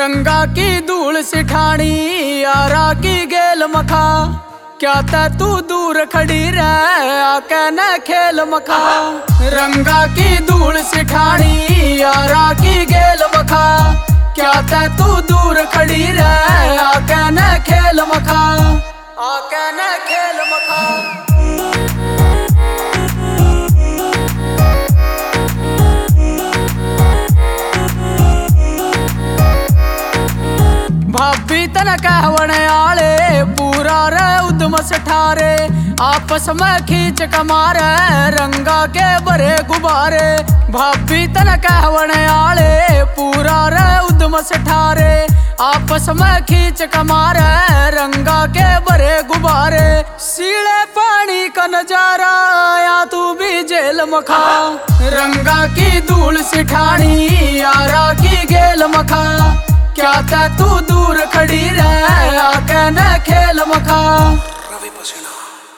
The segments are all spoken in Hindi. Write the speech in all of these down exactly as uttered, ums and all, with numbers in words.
रंगा की धूल सिठानी यारा की गेल मखा, क्या तै तू दूर खड़ी रह आके न खेल मखा। रंगा की धूल सिठानी यारा की गेल मखा, क्या तै तू दूर खड़ी रह आके न खेल मखा, आके न खेल मखा। भाभी तन कहवण आले पूरा रे उद्यम सठारे, आपस में खींच कमारे रंगा के बरे गुब्बारे। भाभी तन कहवण आले पूरा रे उद्यम सठारे, आपस में खींच कमारे रंगा के बरे गुब्बारे। सीले पानी का नजारा या तू भी जेल मखा, रंगा की धूल सिठानी यारा की गेल मखा, क्या तै तू दूर खड़ी रह आके न खेल मखा। रवि पसीना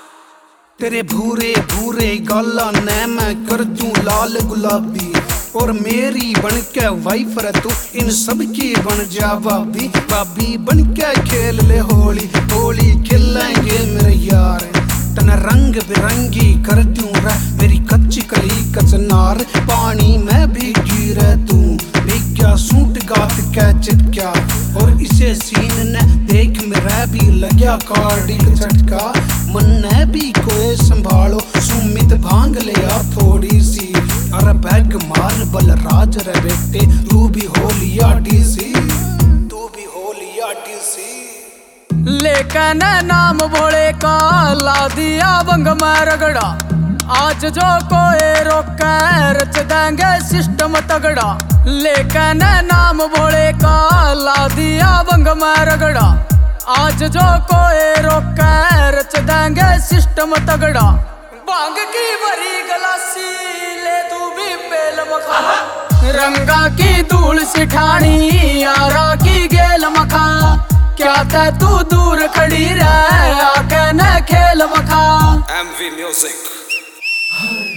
तेरे भूरे भूरे गाला ने मैं कर दूं लाल गुलाबी, और मेरी बन के वाइफ रे तू इन सब की बन जा भाभी। भाभी बन के खेल ले होली, होली खेलेंगे मेरे यार। तना रंग बिरंगी कर दूं रे मेरी कच्ची कली कचनार, पानी में भीगी रे तू भीग्या सूट गात के चिटका, और इसे सीन ने देख मेरा भी लग्या कार्डी झटका। मन ने भी कोई संभालो सुमित भांग लिया थोड़ी सी, अरे बैग मार बल राज रे बेटे तू भी हो लिया डीसी, तू भी हो लिया डीसी। लेकिन नाम भोले का ला दिया बंग में रगड़ा, आज जो कोई रोके रच देंगे सिस्टम तगड़ा। लेकिन नाम भोले का ला दिया बंग में रगड़ा, आज जो कोई रोके रच देंगे सिस्टम तगड़ा। भांग की भरी गलासी ले तू भी पेल मखा, रंगा की धूल सिठानी यारा की गेल मखा, क्या तै तू दूर खड़ी रह आके न खेल मखा। MV music.